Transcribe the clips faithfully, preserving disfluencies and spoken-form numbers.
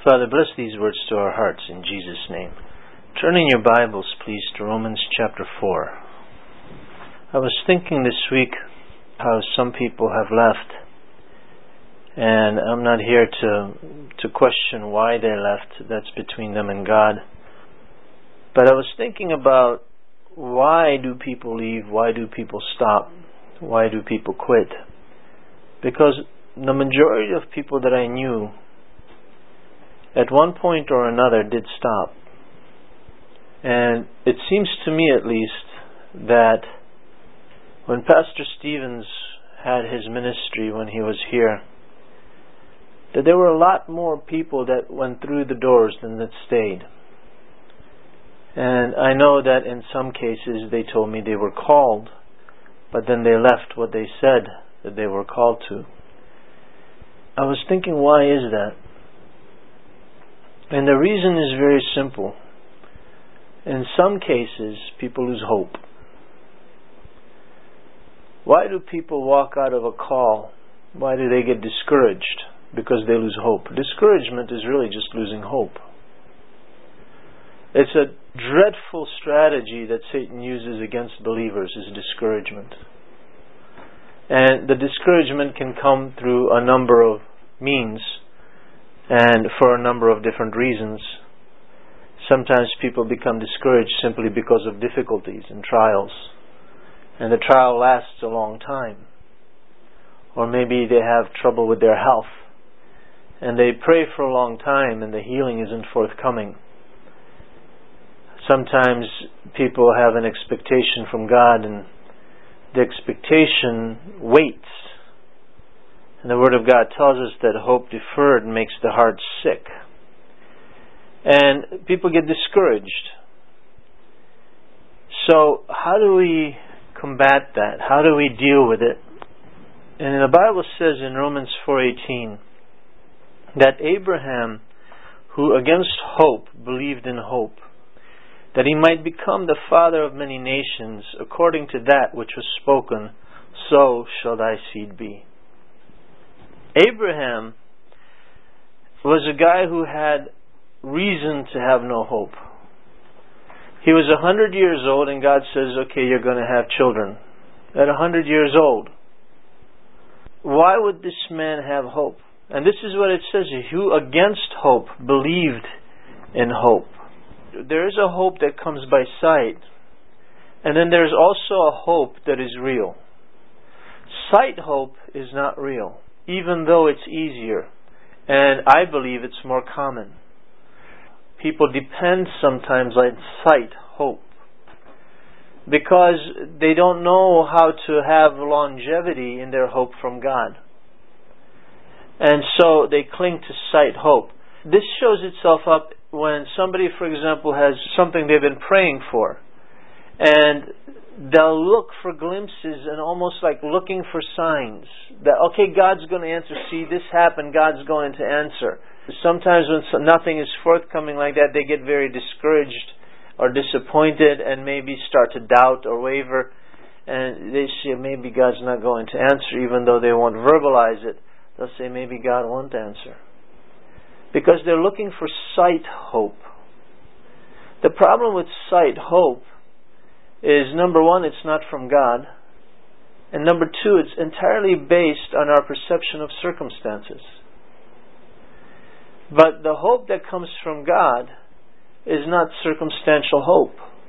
Father, bless these words to our hearts in Jesus' name. Turn in your Bibles, please, to Romans chapter four. I was thinking this week how some people have left, and I'm not here to to question why they left. That's between them and God. But I was thinking about, why do people leave? Why do people stop? Why do people quit? Because the majority of people that I knew at one point or another did stop. And it seems to me, at least, that when Pastor Stevens had his ministry when he was here, that there were a lot more people that went through the doors than that stayed. And I know that in some cases they told me they were called, but then they left what they said that they were called to. I was thinking, why is that? And the reason is very simple. In some cases, people lose hope. Why do people walk out of a call? Why do they get discouraged? Because they lose hope. Discouragement is really just losing hope. It's a dreadful strategy that Satan uses against believers, is discouragement. And the discouragement can come through a number of means and for a number of different reasons. Sometimes people become discouraged simply because of difficulties and trials, and the trial lasts a long time. Or maybe they have trouble with their health, and they pray for a long time and the healing isn't forthcoming. Sometimes people have an expectation from God, and the expectation waits. And the Word of God tells us that hope deferred makes the heart sick. And people get discouraged. So how do we combat that? How do we deal with it? And the Bible says in Romans four eighteen that Abraham, who against hope believed in hope, that he might become the father of many nations, according to that which was spoken, so shall thy seed be. Abraham was a guy who had reason to have no hope. He was a hundred years old, and God says, okay, you're going to have children. At a hundred years old. Why would this man have hope? And this is what it says, who against hope believed in hope. There is a hope that comes by sight, and then there's also a hope that is real. Sight hope is not real, even though it's easier, and I believe it's more common. People depend sometimes on sight hope because they don't know how to have longevity in their hope from God. And so they cling to sight hope. This shows itself up when somebody, for example, has something they've been praying for, and they'll look for glimpses and almost like looking for signs that, okay, God's going to answer. See, this happened, God's going to answer. Sometimes when nothing is forthcoming like that, they get very discouraged or disappointed and maybe start to doubt or waver, and they say maybe God's not going to answer, even though they won't verbalize it. They'll say maybe God won't answer, because they're looking for sight hope. The problem with sight hope is, number one, it's not from God, and number two, it's entirely based on our perception of circumstances. But the hope that comes from God is not circumstantial hope.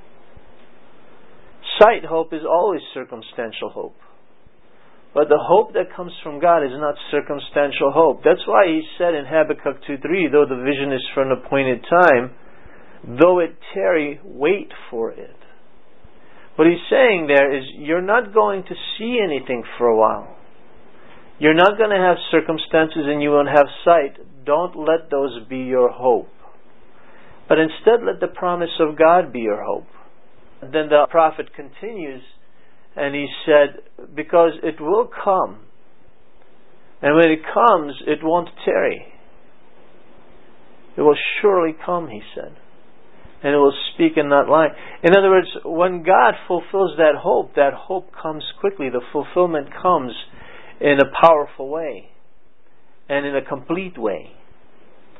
Sight hope is always circumstantial hope. But the hope that comes from God is not circumstantial hope. That's why he said in Habakkuk two three, though the vision is for an appointed time, though it tarry, wait for it. What he's saying there is, you're not going to see anything for a while. You're not going to have circumstances and you won't have sight. Don't let those be your hope. But instead let the promise of God be your hope. Then the prophet continues, and he said, because it will come. And when it comes, it won't tarry. It will surely come, he said. And it will speak and not lie. In other words, when God fulfills that hope, that hope comes quickly. The fulfillment comes in a powerful way and in a complete way.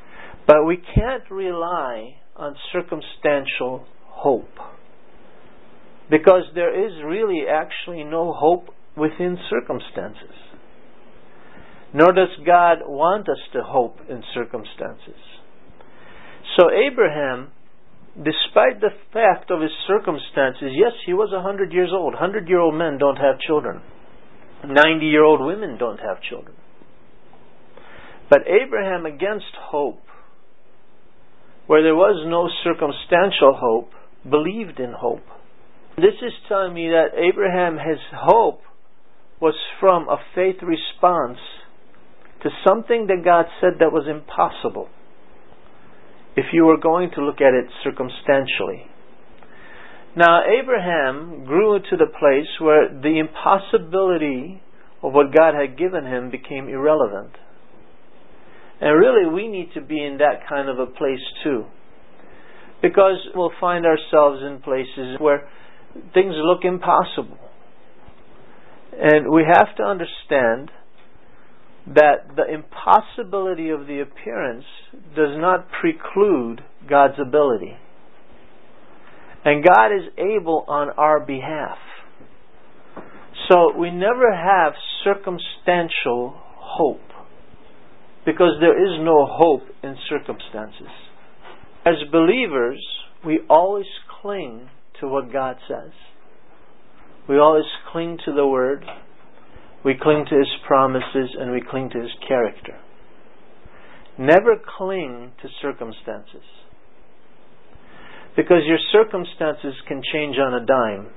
But we can't rely on circumstantial hope, because there is really actually no hope within circumstances. Nor does God want us to hope in circumstances. So Abraham, despite the fact of his circumstances, yes, he was a hundred years old. Hundred-year-old men don't have children. Ninety-year-old women don't have children. But Abraham, against hope, where there was no circumstantial hope, believed in hope. This is telling me that Abraham, his hope was from a faith response to something that God said that was impossible, if you were going to look at it circumstantially. Now, Abraham grew to the place where the impossibility of what God had given him became irrelevant. And really, we need to be in that kind of a place too. Because we'll find ourselves in places where things look impossible. And we have to understand that the impossibility of the appearance does not preclude God's ability. And God is able on our behalf. So we never have circumstantial hope, because there is no hope in circumstances. As believers, we always cling to what God says. We always cling to the Word. We cling to His promises, and we cling to His character. Never cling to circumstances, because your circumstances can change on a dime,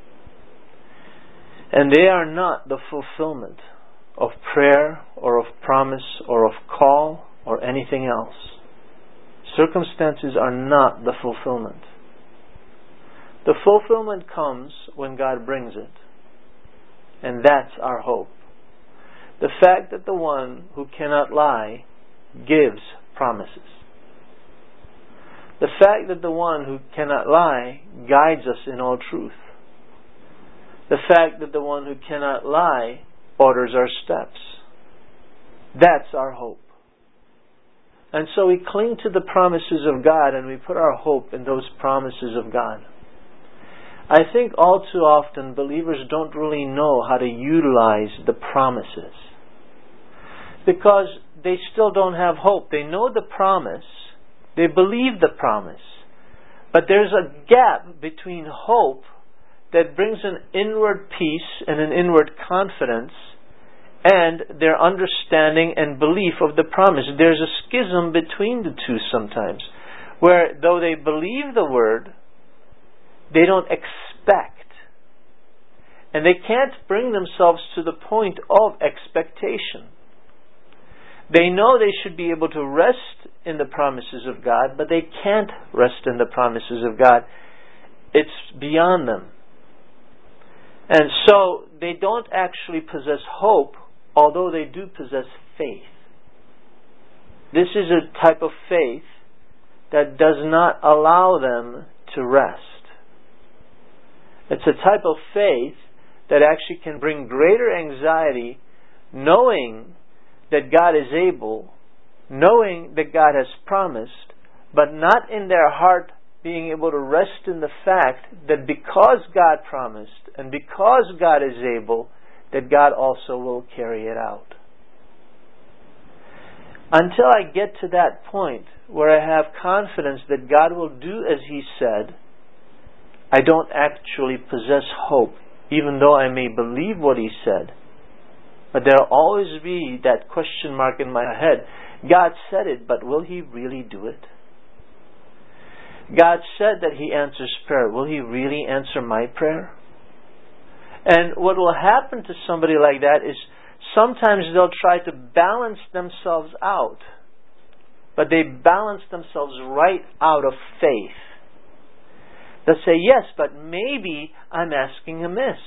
and they are not the fulfillment of prayer or of promise or of call or anything else. Circumstances are not the fulfillment. The fulfillment comes when God brings it. And that's our hope. The fact that the one who cannot lie gives promises. The fact that the one who cannot lie guides us in all truth. The fact that the one who cannot lie orders our steps. That's our hope. And so we cling to the promises of God, and we put our hope in those promises of God. I think all too often believers don't really know how to utilize the promises, because they still don't have hope. They know the promise, they believe the promise, but there's a gap between hope that brings an inward peace and an inward confidence and their understanding and belief of the promise. There's a schism between the two sometimes, where though they believe the Word, they don't expect. And they can't bring themselves to the point of expectation. They know they should be able to rest in the promises of God, but they can't rest in the promises of God. It's beyond them. And so they don't actually possess hope, although they do possess faith. This is a type of faith that does not allow them to rest. It's a type of faith that actually can bring greater anxiety, knowing that God is able, knowing that God has promised, but not in their heart being able to rest in the fact that because God promised and because God is able, that God also will carry it out. Until I get to that point where I have confidence that God will do as He said, I don't actually possess hope, even though I may believe what He said. But there will always be that question mark in my head. God said it, but will He really do it? God said that He answers prayer. Will He really answer my prayer? And what will happen to somebody like that is sometimes they'll try to balance themselves out, but they balance themselves right out of faith. They'll say, yes, but maybe I'm asking amiss.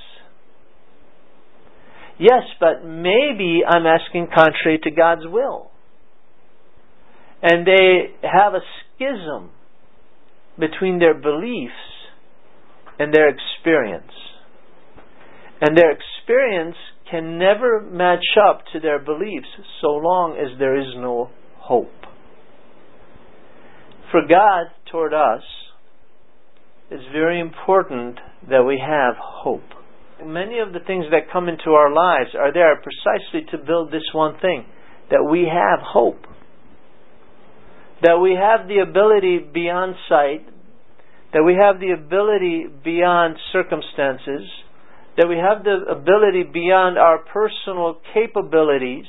Yes, but maybe I'm asking contrary to God's will. And they have a schism between their beliefs and their experience. And their experience can never match up to their beliefs so long as there is no hope. For God toward us, it's very important that we have hope. Many of the things that come into our lives are there precisely to build this one thing, that we have hope. That we have the ability beyond sight, that we have the ability beyond circumstances, that we have the ability beyond our personal capabilities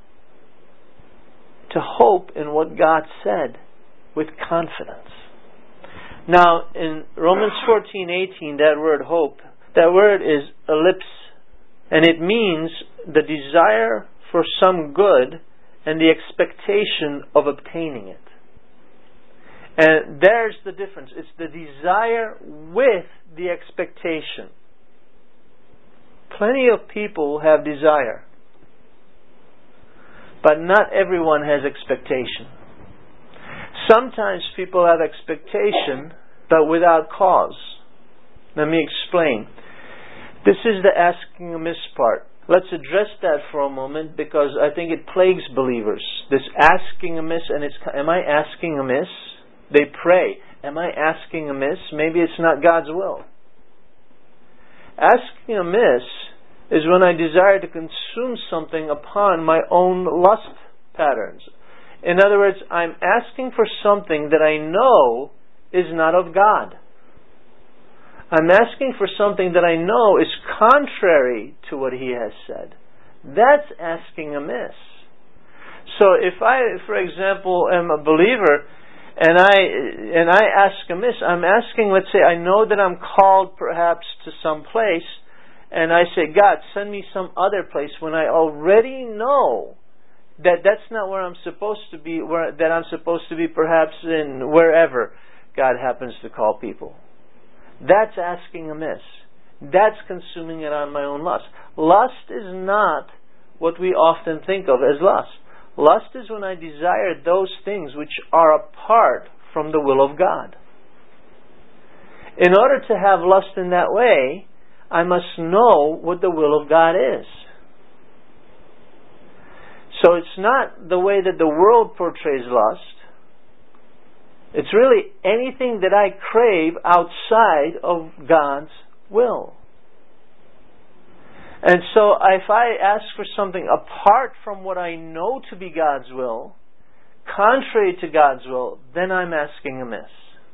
to hope in what God said with confidence. Now, in Romans fourteen eighteen, that word hope, that word is ellipse, and it means the desire for some good and the expectation of obtaining it. And there's the difference. It's the desire with the expectation. Plenty of people have desire, but not everyone has expectation. Sometimes people have expectation, but without cause. Let me explain. This is the asking amiss part. Let's address that for a moment, because I think it plagues believers. This asking amiss, and it's, am I asking amiss? They pray, am I asking amiss? Maybe it's not God's will. Asking amiss is when I desire to consume something upon my own lust patterns. In other words, I'm asking for something that I know is not of God. I'm asking for something that I know is contrary to what He has said. That's asking amiss. So if I, for example, am a believer and I and I ask amiss, I'm asking, let's say, I know that I'm called perhaps to some place, and I say, God, send me some other place, when I already know that that's not where I'm supposed to be, where that I'm supposed to be perhaps in wherever God happens to call people. That's asking amiss. That's consuming it on my own lust. Lust is not what we often think of as lust. Lust is when I desire those things which are apart from the will of God. In order to have lust in that way, I must know what the will of God is. So it's not the way that the world portrays lust. It's really anything that I crave outside of God's will. And so if I ask for something apart from what I know to be God's will, contrary to God's will, then I'm asking amiss.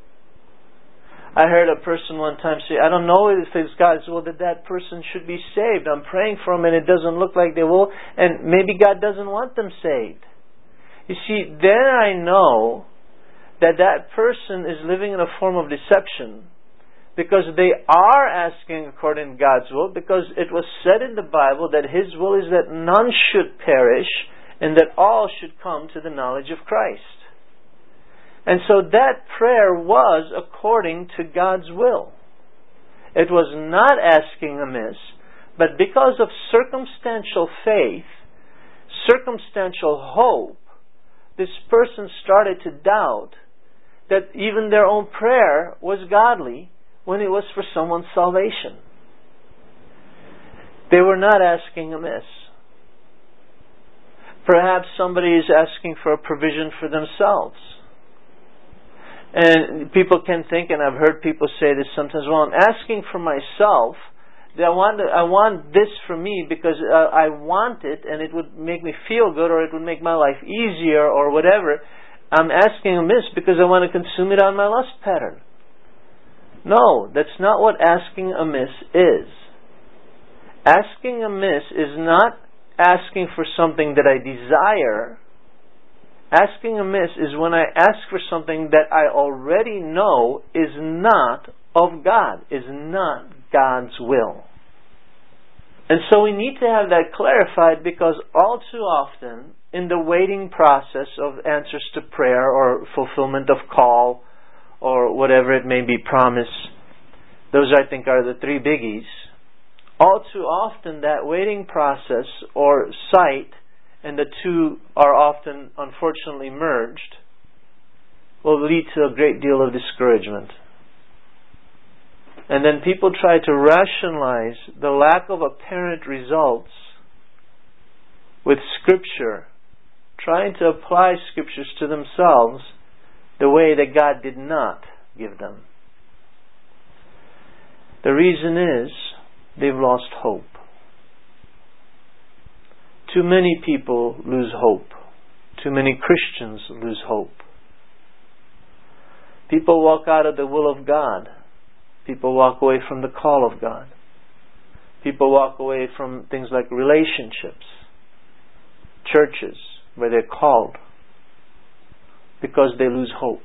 I heard a person one time say, I don't know if it's God's will that that person should be saved. I'm praying for them and it doesn't look like they will, and maybe God doesn't want them saved. You see, then I know that that person is living in a form of deception, because they are asking according to God's will, because it was said in the Bible that His will is that none should perish and that all should come to the knowledge of Christ. And so that prayer was according to God's will. It was not asking amiss, but because of circumstantial faith, circumstantial hope, this person started to doubt that even their own prayer was godly when it was for someone's salvation. They were not asking amiss. Perhaps somebody is asking for a provision for themselves. And people can think, and I've heard people say this sometimes, well, I'm asking for myself. I want, I want this for me because uh, I want it and it would make me feel good, or it would make my life easier, or whatever. I'm asking amiss because I want to consume it on my lust pattern. No, that's not what asking amiss is. Asking amiss is not asking for something that I desire. Asking amiss is when I ask for something that I already know is not of God, is not God's will. And so we need to have that clarified, because all too often in the waiting process of answers to prayer or fulfillment of call or whatever it may be, promise, those I think are the three biggies. All too often that waiting process or sight, and the two are often unfortunately merged, will lead to a great deal of discouragement. And then people try to rationalize the lack of apparent results with Scripture, trying to apply Scriptures to themselves the way that God did not give them. The reason is they've lost hope. Too many people lose hope. Too many Christians lose hope. People walk out of the will of God. People walk away from the call of God. People walk away from things like relationships, churches where they're called, because they lose hope.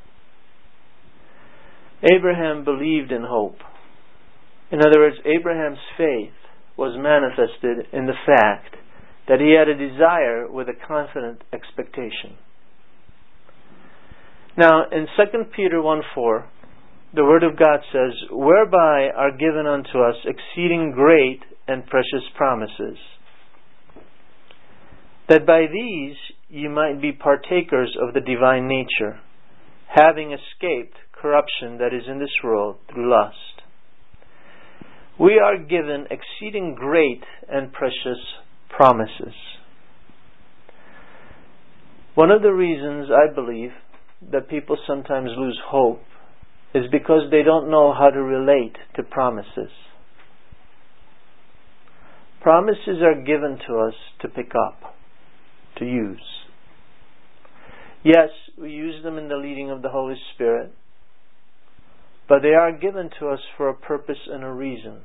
Abraham believed in hope. In other words, Abraham's faith was manifested in the fact that he had a desire with a confident expectation. Now, in Second Peter one four, the Word of God says, "Whereby are given unto us exceeding great and precious promises, that by these ye might be partakers of the divine nature, having escaped corruption that is in this world through lust." We are given exceeding great and precious promises. One of the reasons I believe that people sometimes lose hope is because they don't know how to relate to promises. Promises are given to us to pick up, to use. Yes, we use them in the leading of the Holy Spirit, but they are given to us for a purpose and a reason,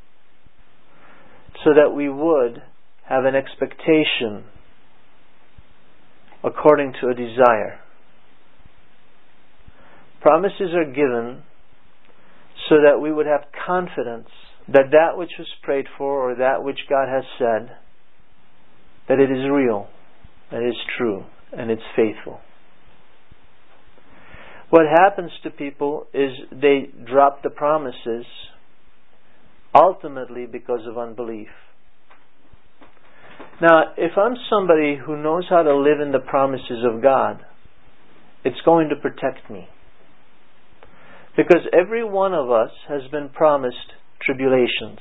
so that we would have an expectation according to a desire. Promises are given so that we would have confidence that that which was prayed for, or that which God has said, that it is real, that it is true, and it's faithful. What happens to people is they drop the promises ultimately because of unbelief. Now, if I'm somebody who knows how to live in the promises of God, it's going to protect me. Because every one of us has been promised tribulations.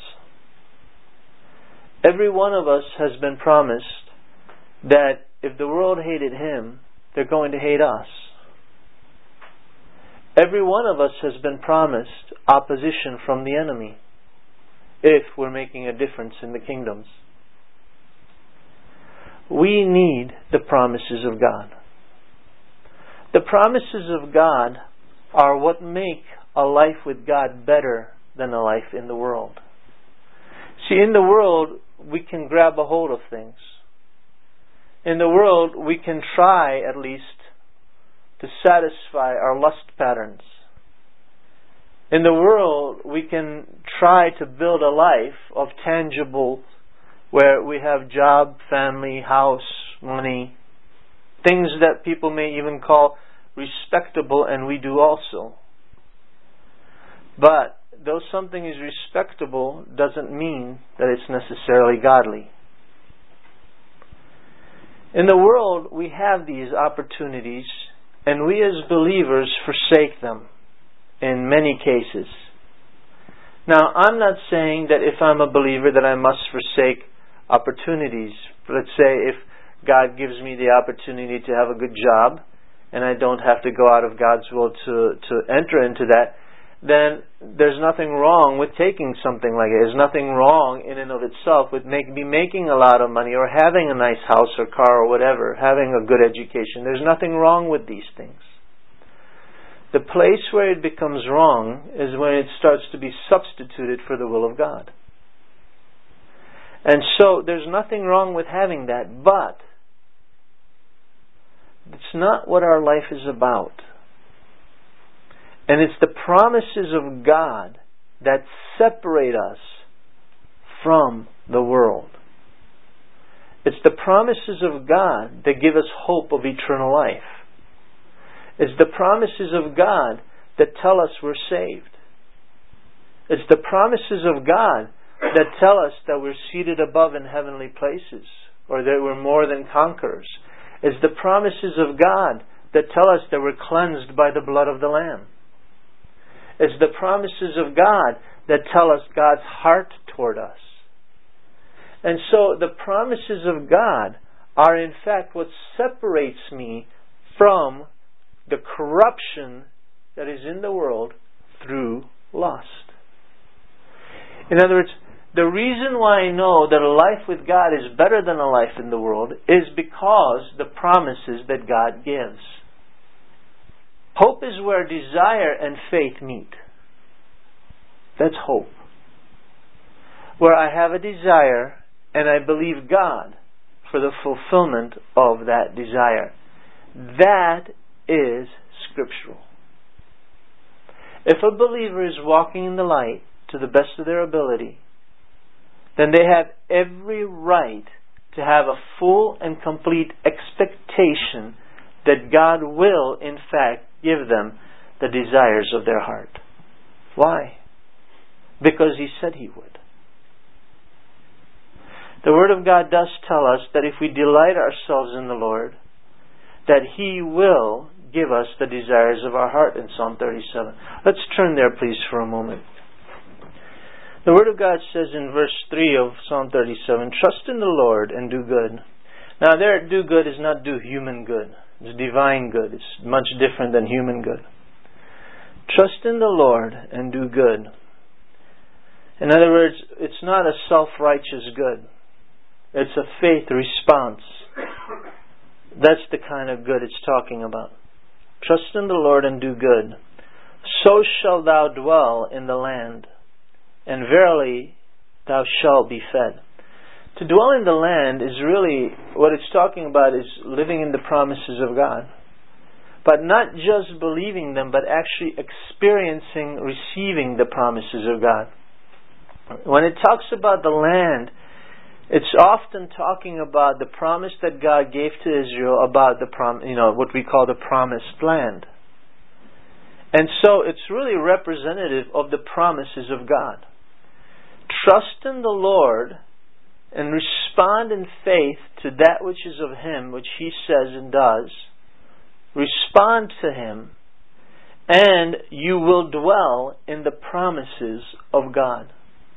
Every one of us has been promised that if the world hated Him, they're going to hate us. Every one of us has been promised opposition from the enemy, if we're making a difference in the kingdoms. We need the promises of God. The promises of God are what make a life with God better than a life in the world. See, in the world, we can grab a hold of things. In the world, we can try, at least, to satisfy our lust patterns. In the world, we can try to build a life of tangible, where we have job, family, house, money, things that people may even call respectable, and we do also. But though something is respectable, doesn't mean that it's necessarily godly. In the world, we have these opportunities, and we as believers forsake them in many cases. Now, I'm not saying that if I'm a believer that I must forsake opportunities. Let's say if God gives me the opportunity to have a good job, and I don't have to go out of God's will to, to enter into that, then there's nothing wrong with taking something like it. There's nothing wrong in and of itself with make, me making a lot of money, or having a nice house or car or whatever, having a good education. There's nothing wrong with these things. The place where it becomes wrong is when it starts to be substituted for the will of God. And so there's nothing wrong with having that, but it's not what our life is about. And it's the promises of God that separate us from the world. It's the promises of God that give us hope of eternal life. It's the promises of God that tell us we're saved. It's the promises of God that tell us that we're seated above in heavenly places, or that we're more than conquerors. It's the promises of God that tell us that we're cleansed by the blood of the Lamb. It's the promises of God that tell us God's heart toward us. And so the promises of God are in fact what separates me from the corruption that is in the world through lust. In other words, the reason why I know that a life with God is better than a life in the world is because the promises that God gives. Hope is where desire and faith meet. That's hope. Where I have a desire and I believe God for the fulfillment of that desire. That is scriptural. If a believer is walking in the light to the best of their ability, then they have every right to have a full and complete expectation that God will, in fact, give them the desires of their heart. Why? Because He said He would. The Word of God does tell us that if we delight ourselves in the Lord, that He will give us the desires of our heart in Psalm thirty-seven. Let's turn there, please, for a moment. The Word of God says in verse three of Psalm thirty-seven, "Trust in the Lord and do good." Now there, do good is not do human good. It's divine good. It's much different than human good. Trust in the Lord and do good. In other words, it's not a self-righteous good. It's a faith response. That's the kind of good it's talking about. Trust in the Lord and do good. So shalt thou dwell in the land, and verily thou shalt be fed. To dwell in the land is really, what it's talking about is living in the promises of God. But not just believing them, but actually experiencing, receiving the promises of God. When it talks about the land, it's often talking about the promise that God gave to Israel about the prom, you know, what we call the promised land. And so it's really representative of the promises of God. Trust in the Lord and respond in faith to that which is of Him, which He says and does. Respond to Him, and you will dwell in the promises of God.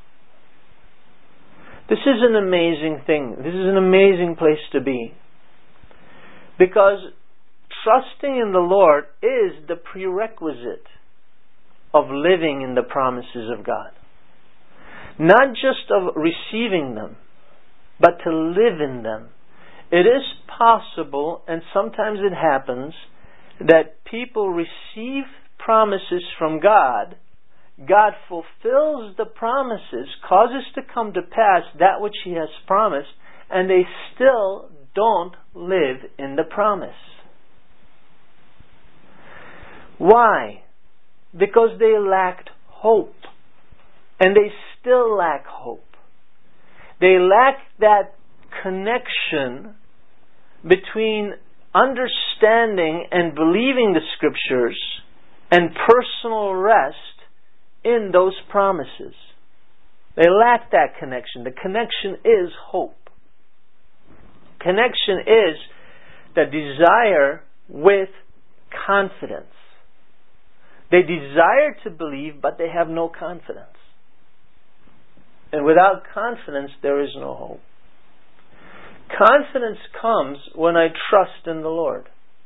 This is an amazing thing. This is an amazing place to be. Because trusting in the Lord is the prerequisite of living in the promises of God. Not just of receiving them, but to live in them. It is possible, and sometimes it happens, that people receive promises from God. God fulfills the promises, causes to come to pass that which He has promised, and they still don't live in the promise. Why? Because they lacked hope. And they still lack hope. They lack that connection between understanding and believing the Scriptures and personal rest in those promises. They lack that connection. The connection is hope. Connection is the desire with confidence. They desire to believe, but they have no confidence. And without confidence, there is no hope. Confidence comes when I trust in the Lord.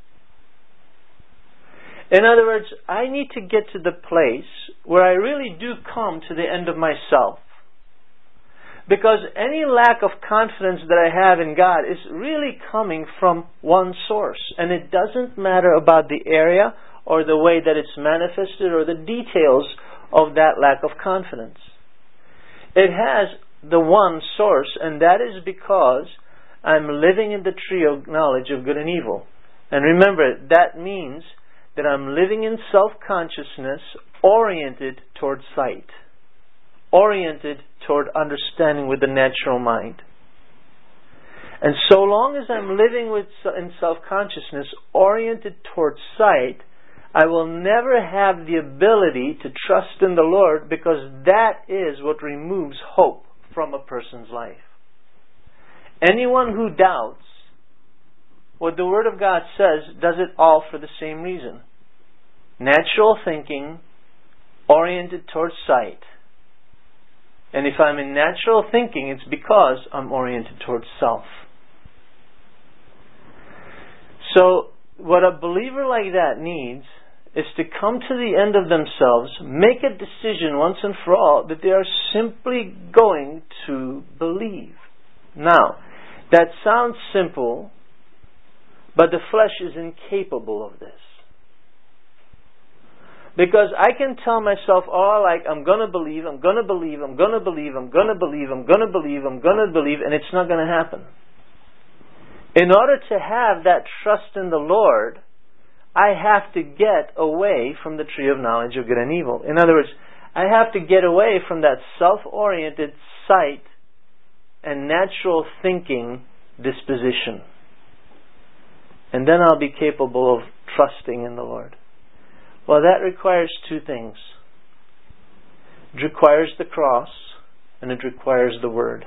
In other words, I need to get to the place where I really do come to the end of myself. Because any lack of confidence that I have in God is really coming from one source. And it doesn't matter about the area or the way that it's manifested or the details of that lack of confidence. It has the one source, and that is because I'm living in the tree of knowledge of good and evil. And remember, that means that I'm living in self-consciousness oriented toward sight, oriented toward understanding with the natural mind. And so long as I'm living with in self-consciousness oriented toward sight, I will never have the ability to trust in the Lord, because that is what removes hope from a person's life. Anyone who doubts what the Word of God says does it all for the same reason. Natural thinking oriented towards sight. And if I'm in natural thinking, it's because I'm oriented towards self. So what a believer like that needs is to come to the end of themselves, make a decision once and for all that they are simply going to believe. Now, that sounds simple, but the flesh is incapable of this. Because I can tell myself, oh, like, I'm going to believe, I'm going to believe, I'm going to believe, I'm going to believe, I'm going to believe, I'm going to believe, and it's not going to happen. In order to have that trust in the Lord, I have to get away from the tree of knowledge of good and evil. In other words, I have to get away from that self-oriented sight and natural thinking disposition. And then I'll be capable of trusting in the Lord. Well, that requires two things. It requires the cross, and it requires the Word.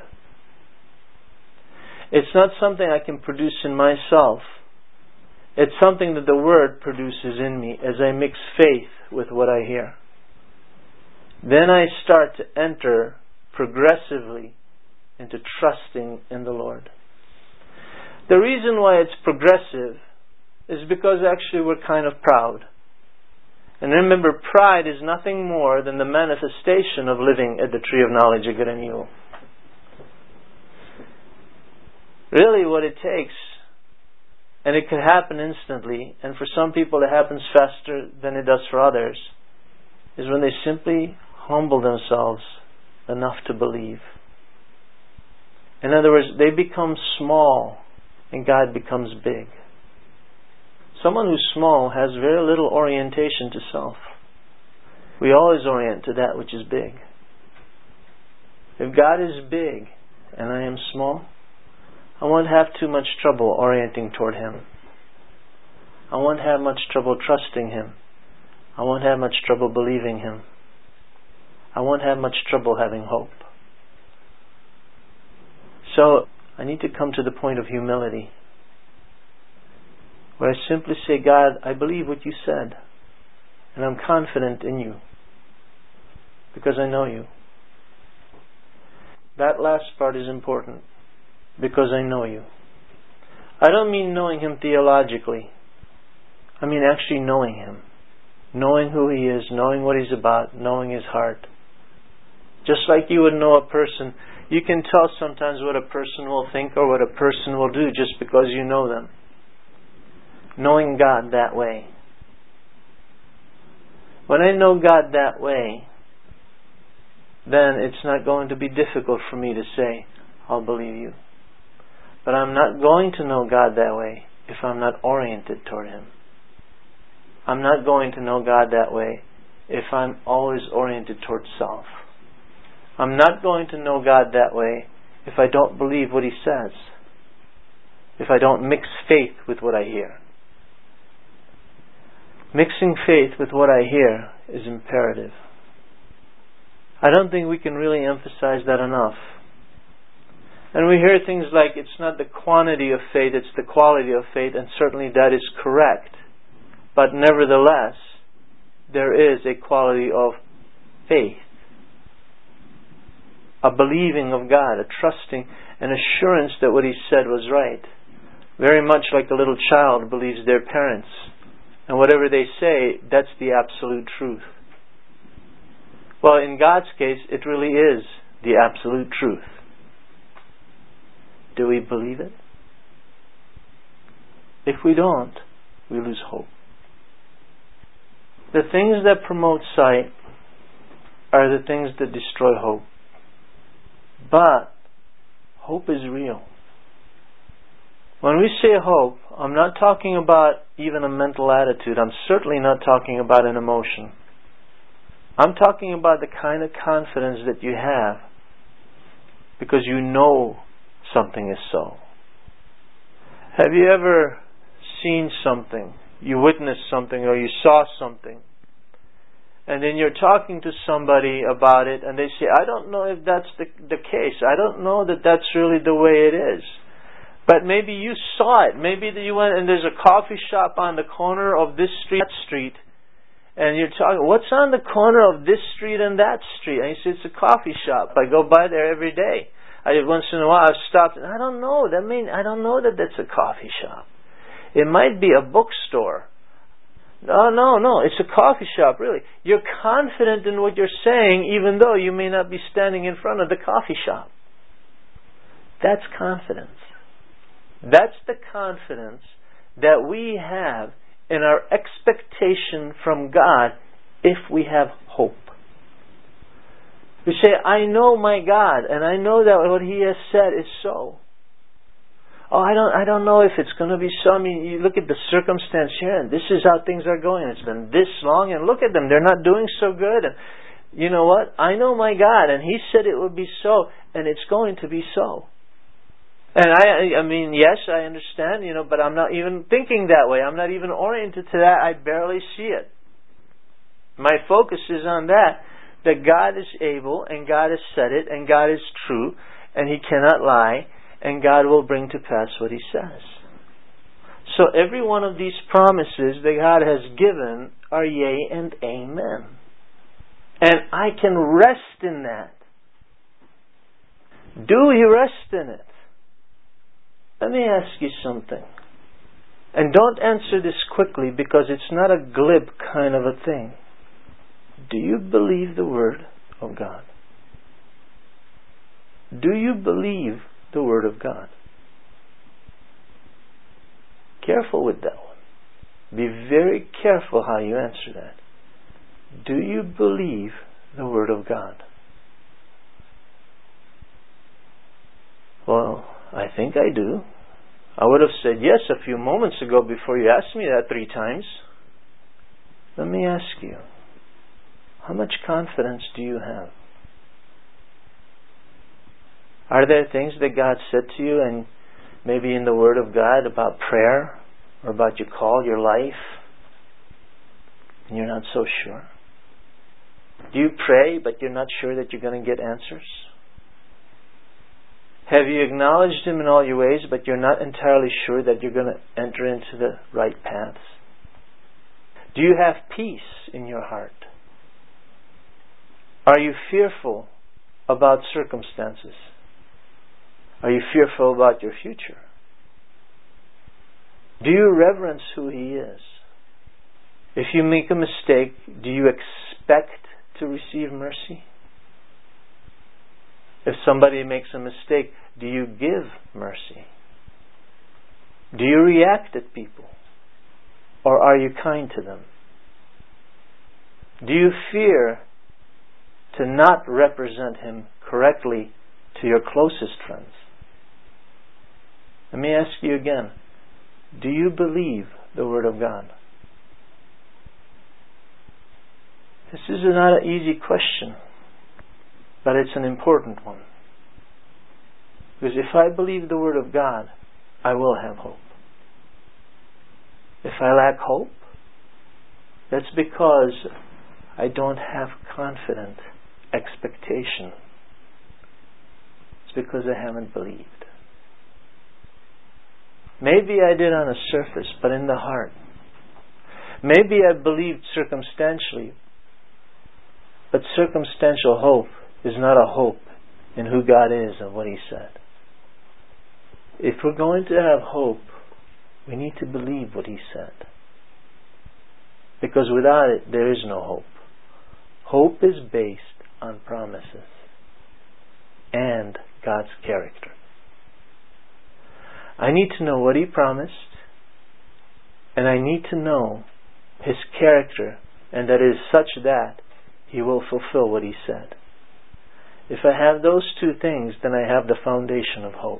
It's not something I can produce in myself. It's something that the Word produces in me as I mix faith with what I hear. Then I start to enter progressively into trusting in the Lord. The reason why it's progressive is because actually we're kind of proud. And remember, pride is nothing more than the manifestation of living at the tree of knowledge of good and evil. Really what it takes, and it can happen instantly, and for some people it happens faster than it does for others, is when they simply humble themselves enough to believe. In other words, they become small and God becomes big. Someone who's small has very little orientation to self. We always orient to that which is big. If God is big and I am small, I won't have too much trouble orienting toward Him. I won't have much trouble trusting Him. I won't have much trouble believing Him. I won't have much trouble having hope. So, I need to come to the point of humility, where I simply say, God, I believe what you said, and I'm confident in you, because I know you. That last part is important, because I know you. I don't mean knowing Him theologically. I mean actually knowing Him. Knowing who He is, knowing what He's about, knowing His heart. Just like you would know a person, you can tell sometimes what a person will think or what a person will do just because you know them. Knowing God that way. When I know God that way, then it's not going to be difficult for me to say, I'll believe you. But I'm not going to know God that way if I'm not oriented toward Him. I'm not going to know God that way if I'm always oriented toward self. I'm not going to know God that way if I don't believe what He says. If I don't mix faith with what I hear. Mixing faith with what I hear is imperative. I don't think we can really emphasize that enough. And we hear things like, it's not the quantity of faith, it's the quality of faith, and certainly that is correct. But nevertheless, there is a quality of faith. A believing of God, a trusting, an assurance that what He said was right. Very much like a little child believes their parents. And whatever they say, that's the absolute truth. Well, in God's case, it really is the absolute truth. Do we believe it? If we don't, we lose hope. The things that promote sight are the things that destroy hope. But hope is real. When we say hope, I'm not talking about even a mental attitude. I'm certainly not talking about an emotion. I'm talking about the kind of confidence that you have because you know something is so. Have you ever seen something, you witnessed something, or you saw something, and then you're talking to somebody about it and they say, I don't know if that's the, the case. I don't know that that's really the way it is. But maybe you saw it. Maybe you went and there's a coffee shop on the corner of this street, that street, and you're talking, what's on the corner of this street and that street? And you say, it's a coffee shop. I go by there every day. I once in a while I've stopped and I don't know. That mean I don't know that that's a coffee shop. It might be a bookstore. No, no, no. It's a coffee shop, really. You're confident in what you're saying, even though you may not be standing in front of the coffee shop. That's confidence. That's the confidence that we have in our expectation from God if we have hope. We say, I know my God, and I know that what He has said is so. Oh, I don't I don't know if it's going to be so. I mean, you look at the circumstance here, and this is how things are going. It's been this long, and look at them. They're not doing so good. And you know what? I know my God, and He said it would be so, and it's going to be so. And I, I mean, yes, I understand, you know, but I'm not even thinking that way. I'm not even oriented to that. I barely see it. My focus is on that, that God is able, and God has said it, and God is true, and He cannot lie, and God will bring to pass what He says. So every one of these promises that God has given are yea and amen. And I can rest in that. Do you rest in it? Let me ask you something. And don't answer this quickly, because it's not a glib kind of a thing. Do you believe the Word of God? Do you believe the Word of God? Careful with that one. Be very careful how you answer that. Do you believe the Word of God? Well, I think I do. I would have said yes a few moments ago before you asked me that three times. Let me ask you, how much confidence do you have? Are there things that God said to you, and maybe in the Word of God, about prayer or about your call, your life, and you're not so sure? Do you pray but you're not sure that you're going to get answers? Have you acknowledged Him in all your ways, but you're not entirely sure that you're going to enter into the right paths? Do you have peace in your heart? Are you fearful about circumstances? Are you fearful about your future? Do you reverence who He is? If you make a mistake, do you expect to receive mercy? If somebody makes a mistake, do you give mercy? Do you react at people? Or are you kind to them? Do you fear to not represent Him correctly to your closest friends? Let me ask you again. Do you believe the Word of God? This is not an easy question, but it's an important one. Because if I believe the Word of God, I will have hope. If I lack hope, that's because I don't have confident expectation. It's because I haven't believed. Maybe I did on the surface, but in the heart. Maybe I believed circumstantially, but circumstantial hope is not a hope in who God is and what He said. If we're going to have hope, we need to believe what He said. Because without it, there is no hope. Hope is based on promises and God's character. I need to know what He promised, and I need to know His character, and that it is such that He will fulfill what He said. If I have those two things, then I have the foundation of hope.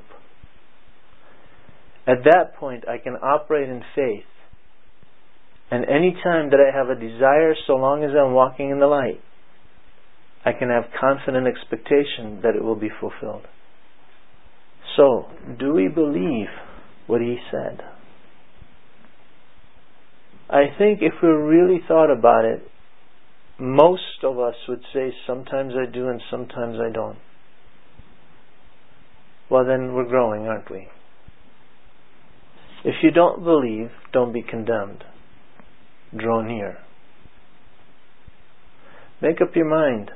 At that point, I can operate in faith. And any time that I have a desire, so long as I'm walking in the light, I can have confident expectation that it will be fulfilled. So, do we believe what He said? I think if we really thought about it, most of us would say, sometimes I do and sometimes I don't. Well, then we're growing, aren't we? If you don't believe, don't be condemned. Draw near. Make up your mind.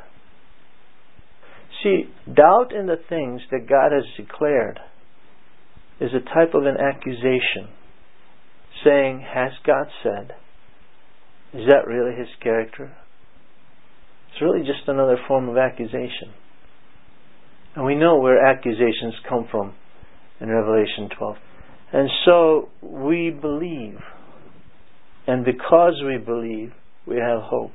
See, doubt in the things that God has declared is a type of an accusation, saying, has God said? Is that really His character? It's really just another form of accusation. And we know where accusations come from in Revelation twelve. And so we believe. And because we believe, we have hope.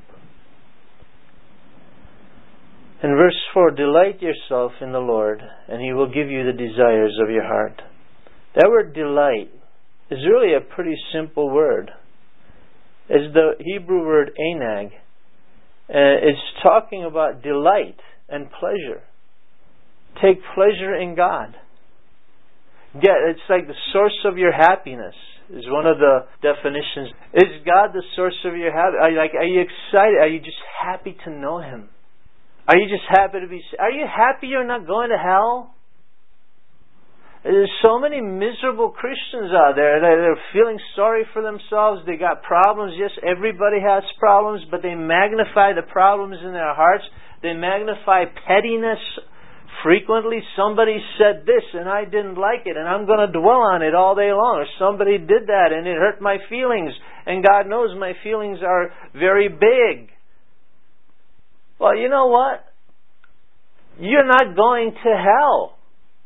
In verse four, delight yourself in the Lord, and He will give you the desires of your heart. That word delight is really a pretty simple word. It's the Hebrew word enag. Uh, it's talking about delight and pleasure. Take pleasure in God. Get, it's like the source of your happiness is one of the definitions. Is God the source of your happiness? Are you, like, are you excited? Are you just happy to know Him? Are you just happy to be... Are you happy you're not going to hell? There's so many miserable Christians out there. They're feeling sorry for themselves. They got problems. Yes, everybody has problems, but they magnify the problems in their hearts. They magnify pettiness. Frequently, somebody said this and I didn't like it, and I'm going to dwell on it all day long. Or somebody did that and it hurt my feelings, and God knows my feelings are very big. Well, you know what? You're not going to hell.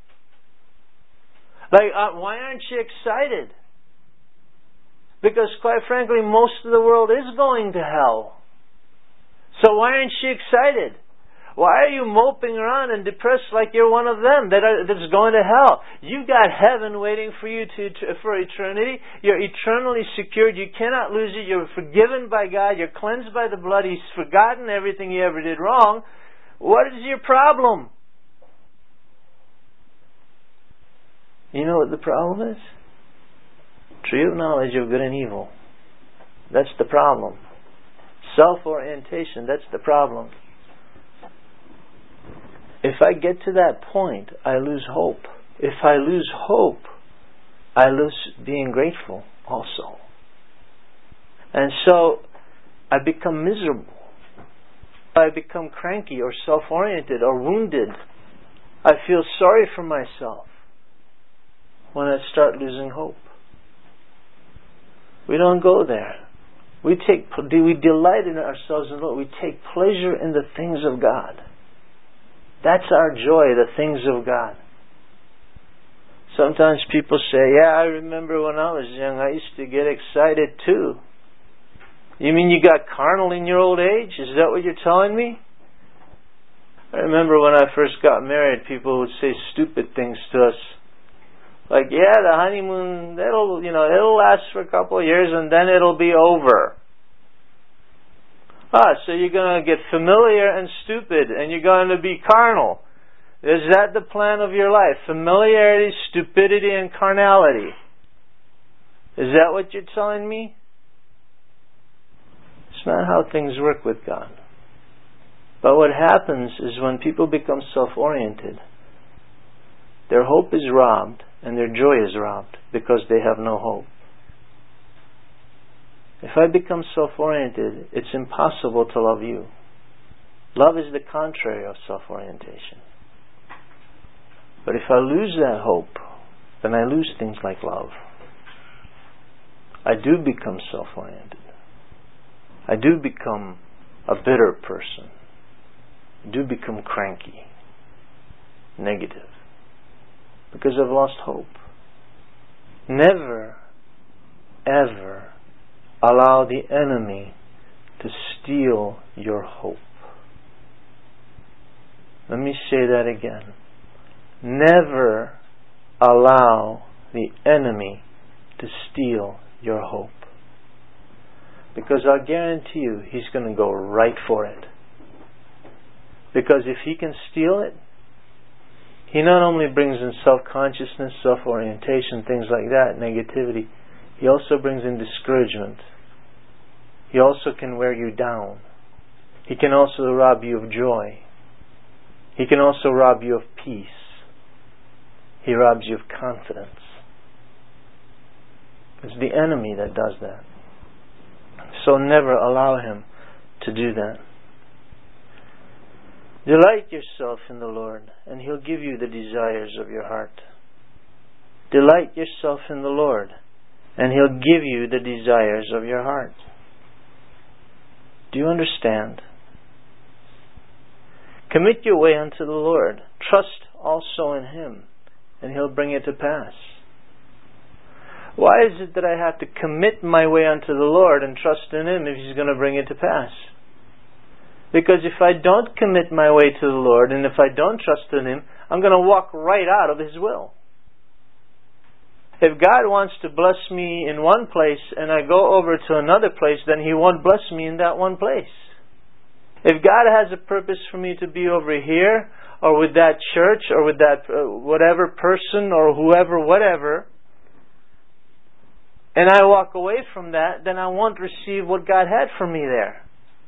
Like, uh, why aren't you excited? Because, quite frankly, most of the world is going to hell. So why aren't you excited? Why are you moping around and depressed like you're one of them that are, that's going to hell? You've got heaven waiting for you to, to for eternity. You're eternally secured. You cannot lose it. You're forgiven by God. You're cleansed by the blood. He's forgotten everything you ever did wrong. What is your problem? You know what the problem is? Tree of knowledge of good and evil. That's the problem. Self-orientation, that's the problem. If I get to that point, I lose hope. If I lose hope, I lose being grateful also. And so, I become miserable. I become cranky or self-oriented or wounded. I feel sorry for myself when I start losing hope. We don't go there. We take, we delight in ourselves in the Lord. We take pleasure in the things of God. That's our joy, the things of God. Sometimes people say, yeah, I remember when I was young, I used to get excited too. You mean you got carnal in your old age? Is that what you're telling me? I remember when I first got married, people would say stupid things to us. Like, yeah, the honeymoon, it'll, you know, it'll last for a couple of years and then it'll be over. Ah, so you're going to get familiar and stupid and you're going to be carnal. Is that the plan of your life? Familiarity, stupidity, and carnality. Is that what you're telling me? It's not how things work with God. But what happens is when people become self-oriented, their hope is robbed and their joy is robbed because they have no hope. If I become self-oriented, it's impossible to love you. Love is the contrary of self-orientation. But if I lose that hope, then I lose things like love. I do become self-oriented. I do become a bitter person. I do become cranky, negative, because I've lost hope. Never, ever allow the enemy to steal your hope. Let me say that again. Never allow the enemy to steal your hope. Because I guarantee you, he's going to go right for it. Because if he can steal it, he not only brings in self-consciousness, self-orientation, things like that, negativity, he also brings in discouragement. He also can wear you down. He can also rob you of joy. He can also rob you of peace. He robs you of confidence. It's the enemy that does that. So never allow him to do that. Delight yourself in the Lord, and He'll give you the desires of your heart. Delight yourself in the Lord, and He'll give you the desires of your heart. Do you understand? Commit your way unto the Lord. Trust also in Him, and He'll bring it to pass. Why is it that I have to commit my way unto the Lord and trust in Him if He's going to bring it to pass? Because if I don't commit my way to the Lord, and if I don't trust in Him, I'm going to walk right out of His will. If God wants to bless me in one place and I go over to another place, then He won't bless me in that one place. If God has a purpose for me to be over here, or with that church, or with that uh, whatever person, or whoever, whatever, and I walk away from that, then I won't receive what God had for me there.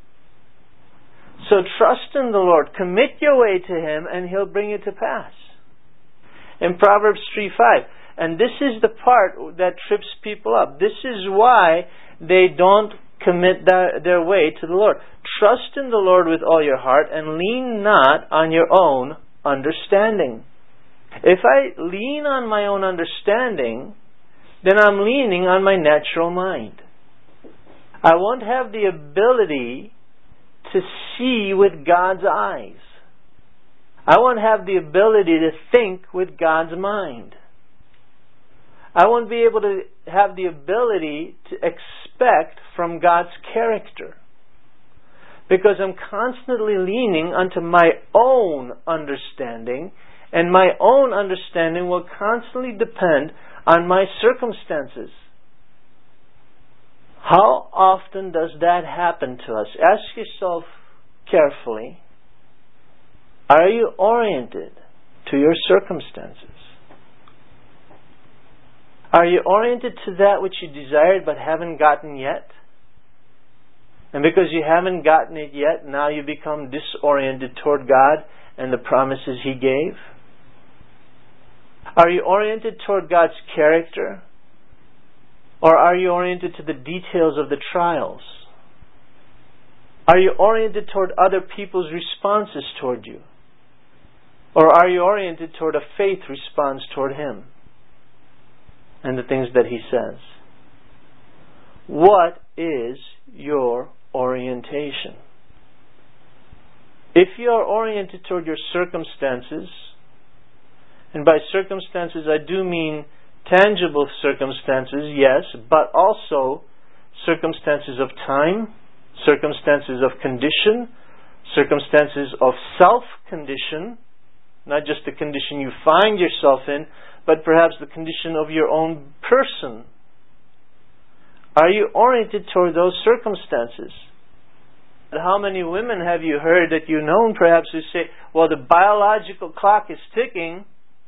So trust in the Lord. Commit your way to Him, and He'll bring it to pass. In Proverbs three five, and this is the part that trips people up. This is why they don't commit their, their way to the Lord. Trust in the Lord with all your heart, and lean not on your own understanding. If I lean on my own understanding, then I'm leaning on my natural mind. I won't have the ability to see with God's eyes. I won't have the ability to think with God's mind. I won't be able to have the ability to expect from God's character. Because I'm constantly leaning onto my own understanding, and my own understanding will constantly depend on my circumstances. How often does that happen to us? Ask yourself carefully, are you oriented to your circumstances? Are you oriented to that which you desired but haven't gotten yet? And because you haven't gotten it yet, now you become disoriented toward God and the promises He gave? Are you oriented toward God's character? Or are you oriented to the details of the trials? Are you oriented toward other people's responses toward you? Or are you oriented toward a faith response toward Him and the things that He says? What is your orientation? If you are oriented toward your circumstances, and by circumstances I do mean tangible circumstances, yes, but also circumstances of time, circumstances of condition, circumstances of self-condition, not just the condition you find yourself in, but perhaps the condition of your own person. Are you oriented toward those circumstances? And how many women have you heard that you know perhaps who say, well, the biological clock is ticking?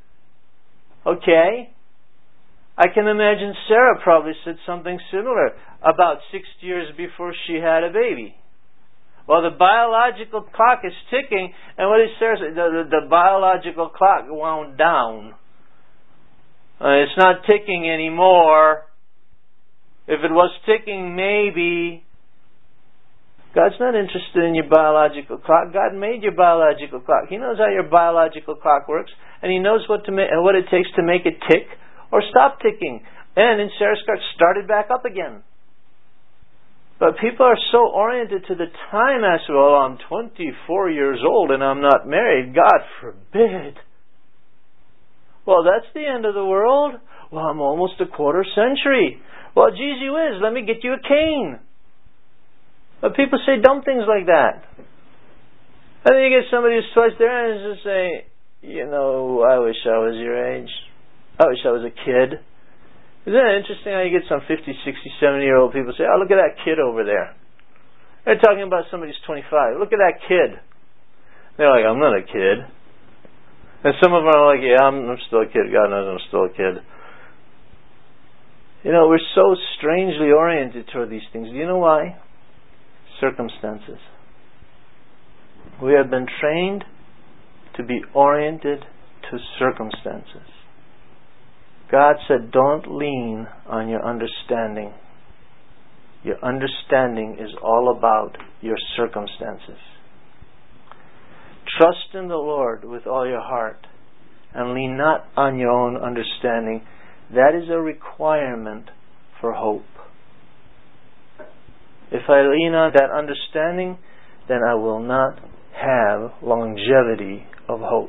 Okay. I can imagine Sarah probably said something similar about six years before she had a baby. Well, the biological clock is ticking, and what did Sarah say? The, the, the biological clock wound down. Uh, it's not ticking anymore. If it was ticking, maybe. God's not interested in your biological clock. God made your biological clock. He knows how your biological clock works, and He knows what to ma- what it takes to make it tick or stop ticking. And in Sarah's case, started back up again. But people are so oriented to the time aspect. Well, I'm twenty-four years old and I'm not married. God forbid. Well, that's the end of the world. Well, I'm almost a quarter century. Well, geez, you is. Let me get you a cane. But people say dumb things like that. And then you get somebody who's twice their age and just say, you know, I wish I was your age. I wish I was a kid. Isn't it interesting how you get some fifty, sixty, seventy-year-old people say, oh, look at that kid over there. They're talking about somebody who's twenty-five. Look at that kid. They're like, I'm not a kid. And some of them are like, yeah, I'm, I'm still a kid. God knows I'm still a kid. You know, we're so strangely oriented toward these things. Do you know why? Circumstances. We have been trained to be oriented to circumstances. God said, don't lean on your understanding. Your understanding is all about your circumstances. Trust in the Lord with all your heart and lean not on your own understanding. That is a requirement for hope. If I lean on that understanding, then I will not have longevity of hope.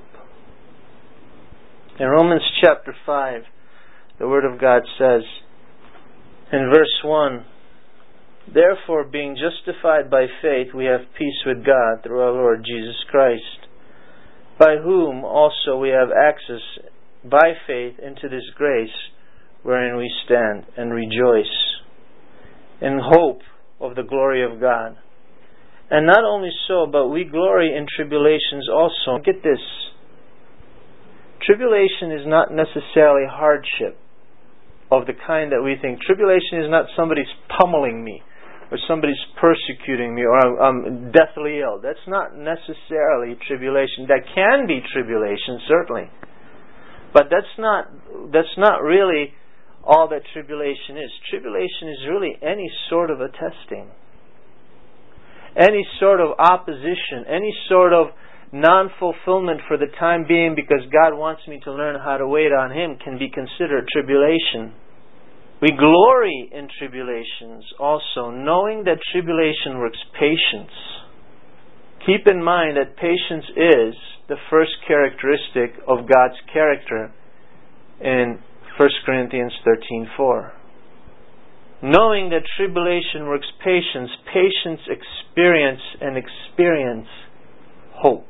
In Romans chapter five, the Word of God says, in verse one, therefore, being justified by faith, we have peace with God through our Lord Jesus Christ, by whom also we have access by faith into this grace wherein we stand and rejoice in hope of the glory of God. And not only so, but we glory in tribulations also. Get this. Tribulation is not necessarily hardship of the kind that we think. Tribulation is not somebody's pummeling me, or somebody's persecuting me, or I'm, I'm deathly ill. That's not necessarily tribulation. That can be tribulation, certainly. But that's not that's not really all that tribulation is. Tribulation is really any sort of a testing. Any sort of opposition, any sort of non-fulfillment for the time being because God wants me to learn how to wait on Him can be considered tribulation. We glory in tribulations also, knowing that tribulation works patience. Keep in mind that patience is the first characteristic of God's character in First Corinthians thirteen four. Knowing that tribulation works patience, patience experience and experience hope.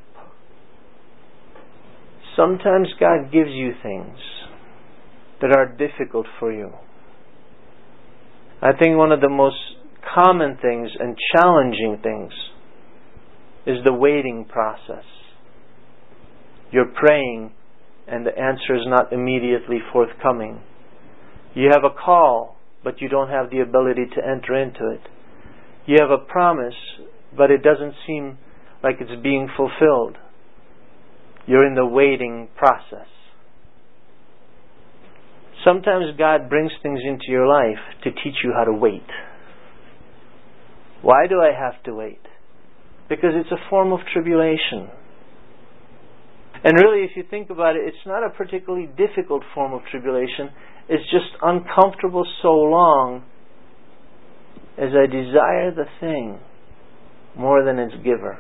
Sometimes God gives you things that are difficult for you. I think one of the most common things and challenging things is the waiting process. You're praying and the answer is not immediately forthcoming. You have a call, but you don't have the ability to enter into it. You have a promise, but it doesn't seem like it's being fulfilled. You're in the waiting process. Sometimes God brings things into your life to teach you how to wait. Why do I have to wait? Because it's a form of tribulation. And really, if you think about it, it's not a particularly difficult form of tribulation. It's just uncomfortable so long as I desire the thing more than its giver.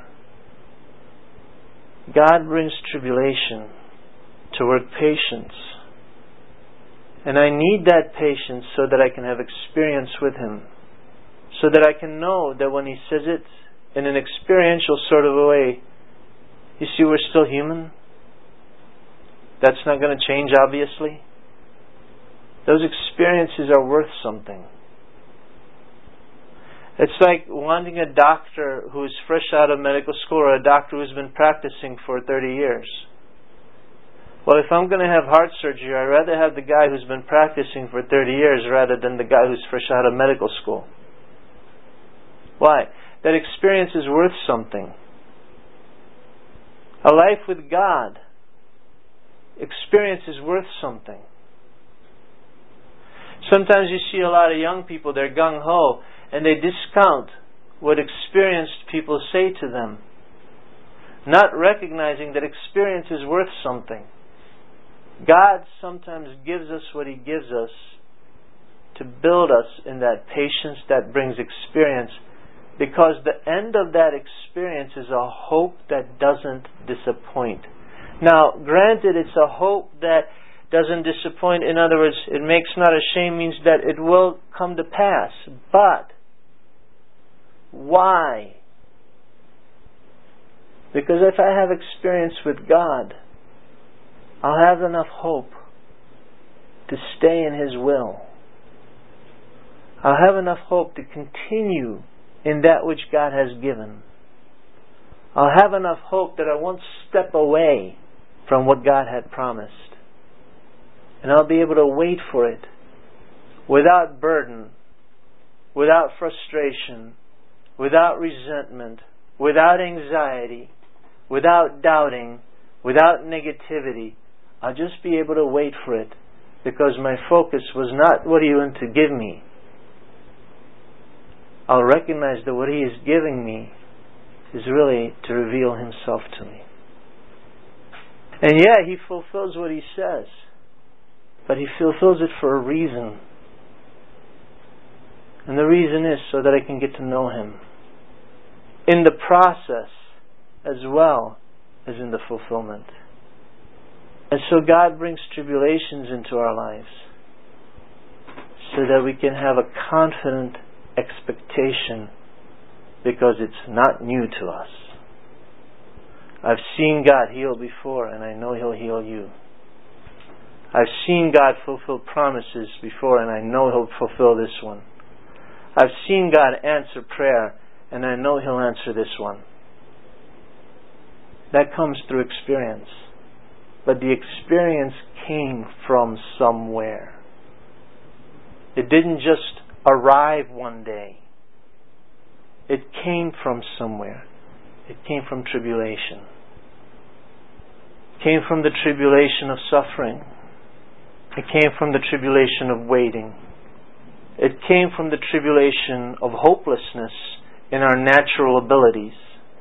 God brings tribulation to work patience. And I need that patience so that I can have experience with Him. So that I can know that when He says it in an experiential sort of a way, you see, we're still human. That's not going to change, obviously. Those experiences are worth something. It's like wanting a doctor who's fresh out of medical school or a doctor who's been practicing for thirty years. Well, if I'm going to have heart surgery, I'd rather have the guy who's been practicing for thirty years rather than the guy who's fresh out of medical school. Why? That experience is worth something. A life with God, experience is worth something. Sometimes you see a lot of young people, they're gung-ho, and they discount what experienced people say to them, not recognizing that experience is worth something. God sometimes gives us what He gives us to build us in that patience that brings experience, because the end of that experience is a hope that doesn't disappoint. Now, granted, it's a hope that doesn't disappoint. In other words, it makes not ashamed means that it will come to pass. But why? Because if I have experience with God, I'll have enough hope to stay in His will. I'll have enough hope to continue in that which God has given. I'll have enough hope that I won't step away from what God had promised. And I'll be able to wait for it without burden, without frustration, without resentment, without anxiety, without doubting, without negativity. I'll just be able to wait for it because my focus was not what He wanted to give me. I'll recognize that what He is giving me is really to reveal Himself to me. And yeah, He fulfills what He says. But He fulfills it for a reason. And the reason is so that I can get to know Him in the process as well as in the fulfillment. And so God brings tribulations into our lives so that we can have a confident expectation, because it's not new to us. I've seen God heal before, and I know He'll heal you. I've seen God fulfill promises before, and I know He'll fulfill this one. I've seen God answer prayer, and I know He'll answer this one. That comes through experience. But the experience came from somewhere. It didn't just arrive one day. It came from somewhere. It came from tribulation. It came from the tribulation of suffering. It came from the tribulation of waiting. It came from the tribulation of hopelessness in our natural abilities.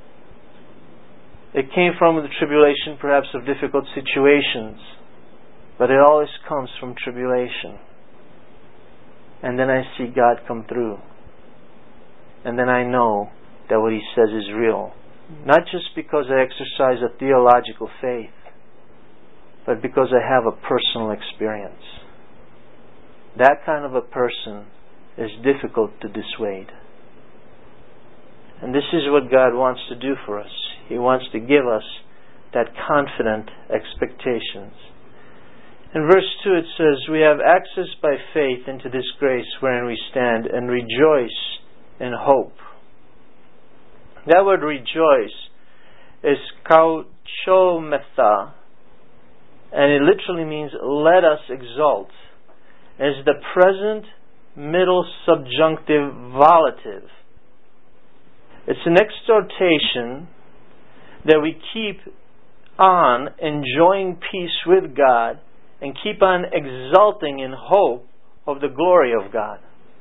It came from the tribulation perhaps of difficult situations. But it always comes from tribulation. And then I see God come through. And then I know that what He says is real. Not just because I exercise a theological faith, but because I have a personal experience. That kind of a person is difficult to dissuade. And this is what God wants to do for us. He wants to give us that confident expectations. In verse two it says, we have access by faith into this grace wherein we stand and rejoice in hope. That word rejoice is kauchometha, and it literally means let us exult. It's the present middle subjunctive volative. It's an exhortation that we keep on enjoying peace with God and keep on exulting in hope of the glory of God.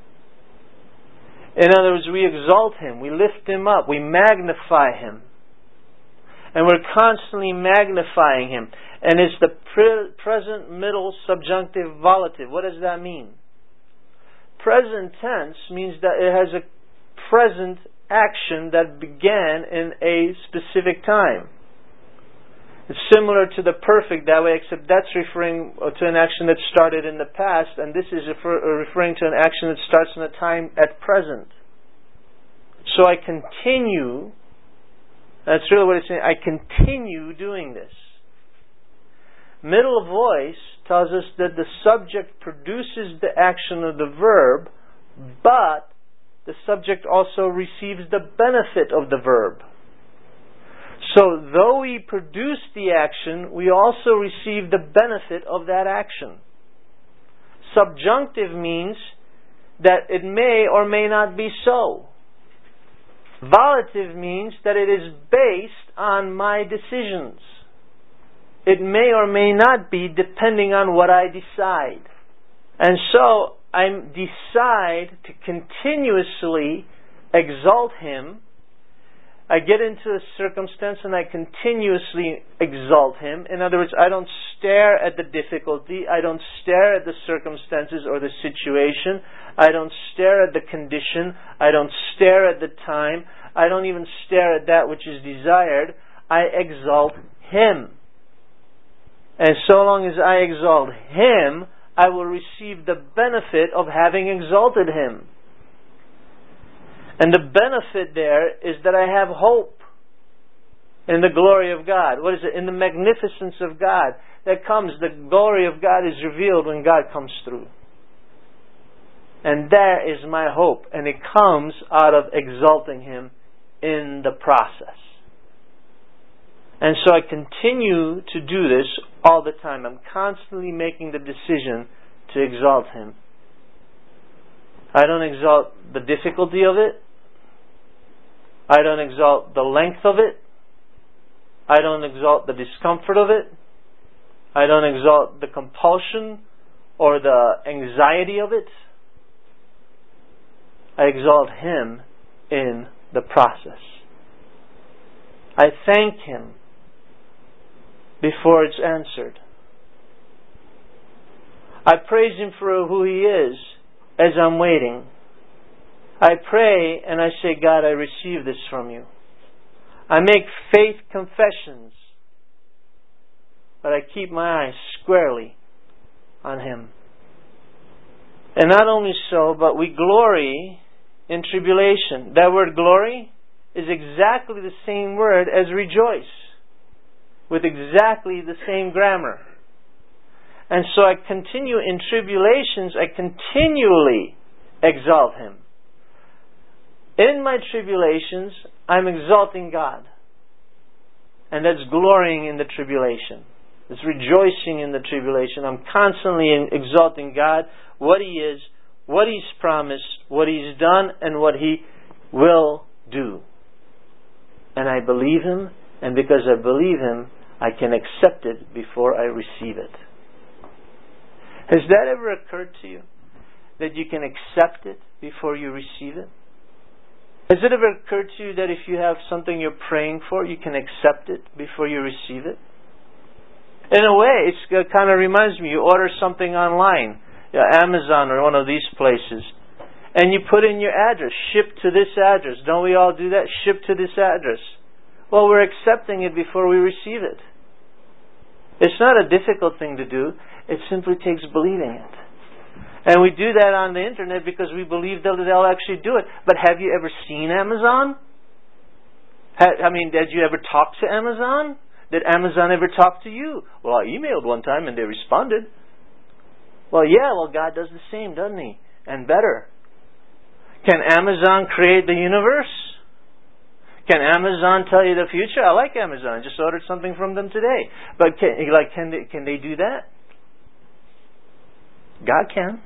In other words, we exalt Him, we lift Him up, we magnify Him. And we're constantly magnifying Him. And it's the pre- present middle subjunctive volative. What does that mean? Present tense means that it has a present action that began in a specific time. It's similar to the perfect that way, except that's referring to an action that started in the past, and this is refer- referring to an action that starts in a time at present. So I continue, that's really what it's saying, I continue doing this. Middle voice tells us that the subject produces the action of the verb, but the subject also receives the benefit of the verb. So, though we produce the action, we also receive the benefit of that action. Subjunctive means that it may or may not be so. Volative means that it is based on my decisions. It may or may not be depending on what I decide. And so, I decide to continuously exalt Him. I get into a circumstance and I continuously exalt Him. In other words, I don't stare at the difficulty. I don't stare at the circumstances or the situation. I don't stare at the condition. I don't stare at the time. I don't even stare at that which is desired. I exalt Him. And so long as I exalt Him, I will receive the benefit of having exalted Him. And the benefit there is that I have hope in the glory of God. What is it? In the magnificence of God that comes. The glory of God is revealed when God comes through. And there is my hope. And it comes out of exalting Him in the process. And so I continue to do this all the time. I'm constantly making the decision to exalt Him. I don't exalt the difficulty of it. I don't exalt the length of it. I don't exalt the discomfort of it. I don't exalt the compulsion or the anxiety of it. I exalt Him in the process. I thank Him before it's answered. I praise Him for who He is as I'm waiting. I pray and I say, God, I receive this from you. I make faith confessions, but I keep my eyes squarely on Him. And not only so, but we glory in tribulation. That word glory is exactly the same word as rejoice, with exactly the same grammar. And so I continue in tribulations, I continually exalt Him. In my tribulations, I'm exalting God. And that's glorying in the tribulation. It's rejoicing in the tribulation. I'm constantly exalting God, what He is, what He's promised, what He's done, and what He will do. And I believe Him, and because I believe Him, I can accept it before I receive it. Has that ever occurred to you? That you can accept it before you receive it? Has it ever occurred to you that if you have something you're praying for, you can accept it before you receive it? In a way, it kind of reminds me, you order something online, Amazon or one of these places, and you put in your address, ship to this address. Don't we all do that? Ship to this address. Well, we're accepting it before we receive it. It's not a difficult thing to do. It simply takes believing it. And we do that on the internet because we believe that they'll actually do it. But have you ever seen Amazon? I mean, did you ever talk to Amazon? Did Amazon ever talk to you? Well, I emailed one time and they responded. Well, yeah, well, God does the same, doesn't He? And better. Can Amazon create the universe? Can Amazon tell you the future? I like Amazon. I just ordered something from them today. But can, like, can they, can they do that? God can.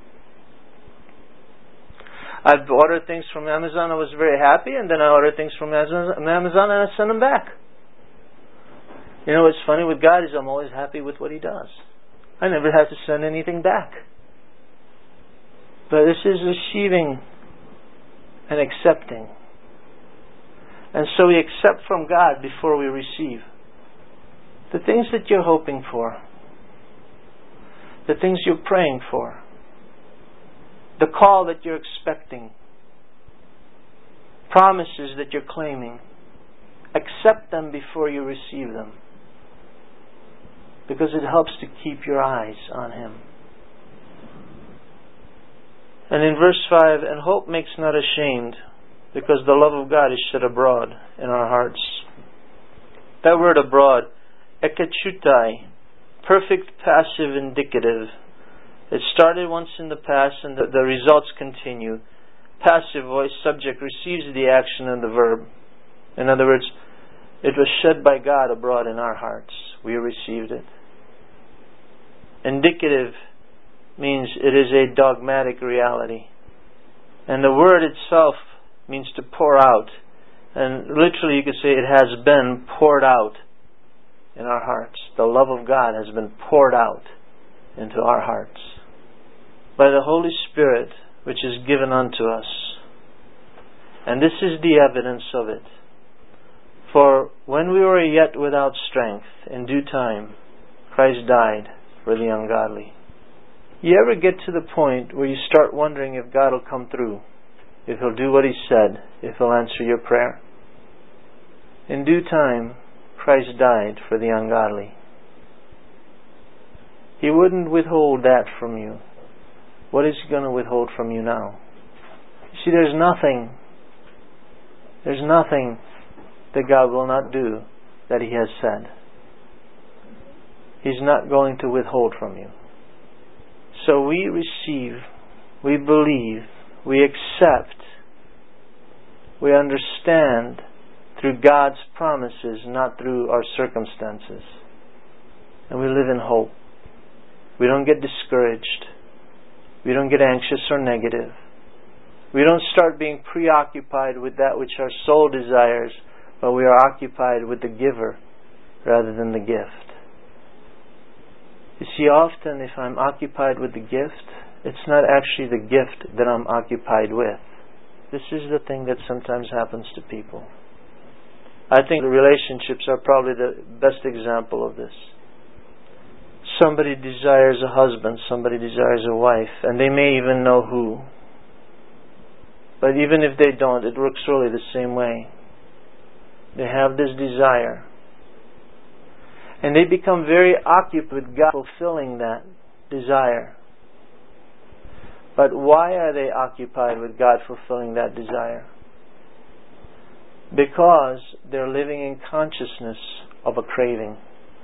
I've ordered things from Amazon. I was very happy, and then I ordered things from Amazon and I sent them back. You know what's funny with God is I'm always happy with what He does. I never have to send anything back. But this is receiving and accepting. And so we accept from God before we receive. The things that you're hoping for. The things you're praying for. The call that you're expecting. Promises that you're claiming. Accept them before you receive them. Because it helps to keep your eyes on Him. And in verse five, and hope makes not ashamed, because the love of God is shed abroad in our hearts. That word abroad, ekachutai, perfect passive indicative. It started once in the past and the, the results continue. Passive voice, subject receives the action and the verb. In other words, it was shed by God abroad in our hearts. We received it. Indicative means it is a dogmatic reality. And the word itself means to pour out. And literally you could say it has been poured out in our hearts. The love of God has been poured out into our hearts by the Holy Spirit, which is given unto us. And this is the evidence of it. For when we were yet without strength, in due time, Christ died for the ungodly. You ever get to the point where you start wondering if God will come through, if He'll do what He said, if He'll answer your prayer? In due time, Christ died for the ungodly. He wouldn't withhold that from you. What is He going to withhold from you now? You see, there's nothing, there's nothing that God will not do that He has said. He's not going to withhold from you. So we receive, we believe, we accept, we understand through God's promises, not through our circumstances. And we live in hope. We don't get discouraged. We don't get anxious or negative. We don't start being preoccupied with that which our soul desires, but we are occupied with the giver rather than the gift. You see, often if I'm occupied with the gift, it's not actually the gift that I'm occupied with. This is the thing that sometimes happens to people. I think the relationships are probably the best example of this. Somebody desires a husband, somebody desires a wife, and they may even know who. But even if they don't, it works really the same way. They have this desire. And they become very occupied with God fulfilling that desire. But why are they occupied with God fulfilling that desire? Because they're living in consciousness of a craving.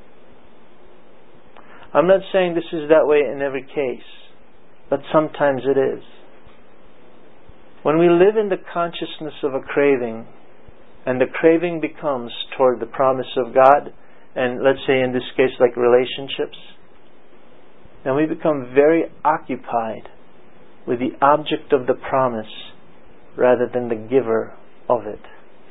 I'm not saying this is that way in every case, but sometimes it is. When we live in the consciousness of a craving, and the craving becomes toward the promise of God, and let's say in this case like relationships, then we become very occupied with the object of the promise rather than the giver of it.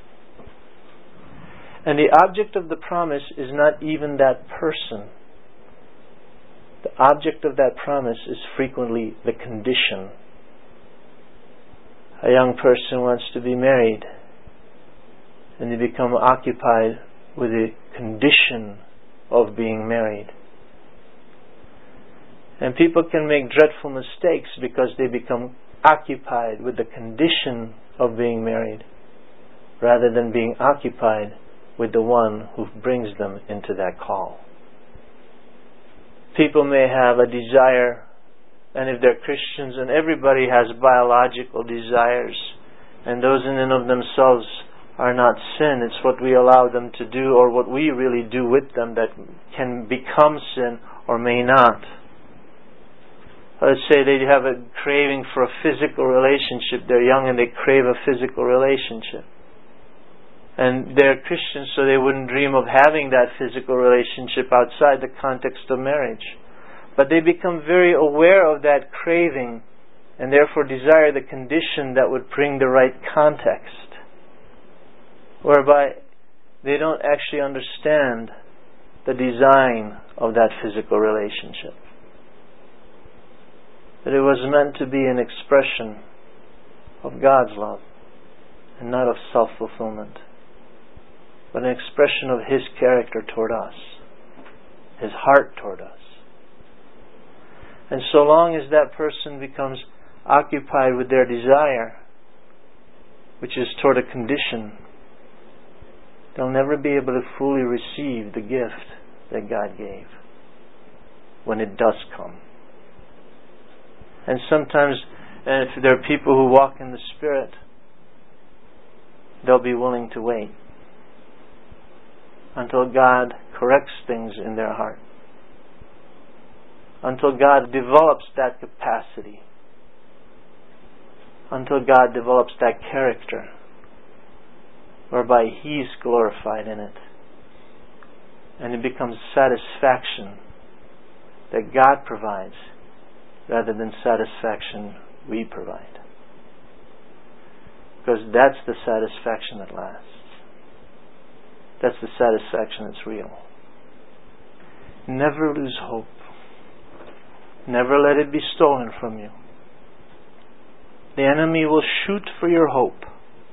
And the object of the promise is not even that person. The object of that promise is frequently the condition. A young person wants to be married, and they become occupied with the condition of being married. And people can make dreadful mistakes because they become occupied with the condition of being married rather than being occupied with the one who brings them into that call. People may have a desire, and if they're Christians, and everybody has biological desires, and those in and of themselves are not sin. It's what we allow them to do or what we really do with them that can become sin or may not. Let's say they have a craving for a physical relationship. They're young and they crave a physical relationship. And they're Christians, so they wouldn't dream of having that physical relationship outside the context of marriage. But they become very aware of that craving and therefore desire the condition that would bring the right context, whereby they don't actually understand the design of that physical relationship. That it was meant to be an expression of God's love and not of self-fulfillment, but an expression of His character toward us, His heart toward us. And so long as that person becomes occupied with their desire, which is toward a condition, they'll never be able to fully receive the gift that God gave when it does come. And sometimes, and if there are people who walk in the Spirit, they'll be willing to wait until God corrects things in their heart, until God develops that capacity, until God develops that character, whereby He's glorified in it, and it becomes satisfaction that God provides rather than satisfaction we provide. Because that's the satisfaction that lasts. That's the satisfaction that's real. Never lose hope. Never let it be stolen from you. The enemy will shoot for your hope.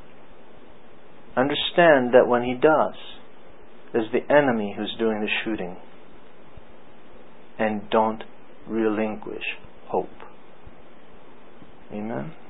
Understand that when he does, it's the enemy who's doing the shooting. And don't relinquish hope. Amen?